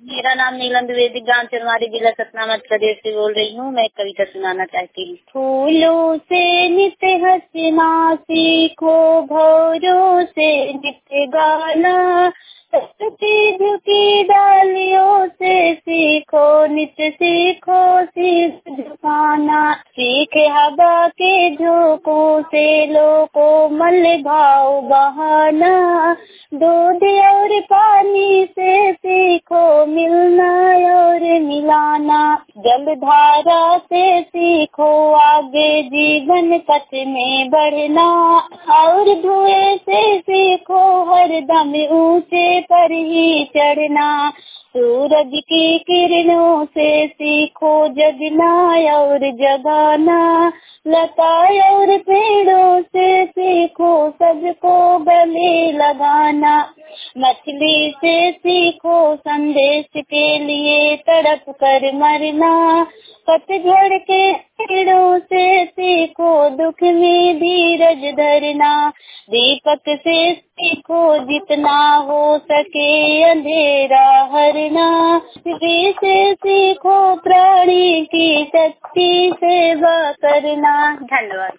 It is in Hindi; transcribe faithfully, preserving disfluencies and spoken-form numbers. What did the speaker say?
मेरा नाम नीलम द्विवेदी, ग्राम चरवारी, जिला सतना, मध्य प्रदेश से बोल रही हूँ। मैं कविता सुनाना चाहती हूँ। फूलों से नित्य हंसना सीखो, भौरों से नित्य गाना, प्रकृति झुकी डालियों से सीखो, नित्य सीखो शीश झुकाना। सीखे हवा के झोंकों से लो कोमल भाव बहाना, दूध और पानी से सीखो मिलना और मिलाना। जल धारा से सीखो आगे जीवन पथ में बढ़ना, और धुएं से सीखो हरदम ऊंचे पर ही चढ़ना। सूरज की किरणों से सीखो जगना और जगाना, लता और पेड़ों से सीखो सबको गले लगाना। मछली से सीखो संदेश के लिए तड़प कर मरना, पतझड़ के पेड़ों से सीखो दुख में धीरज धरना। दीपक से सीखो जितना हो सके अंधेरा हरना, पृथ्वी से सीखो प्राणी की शक्ति सेवा करना। धन्यवाद।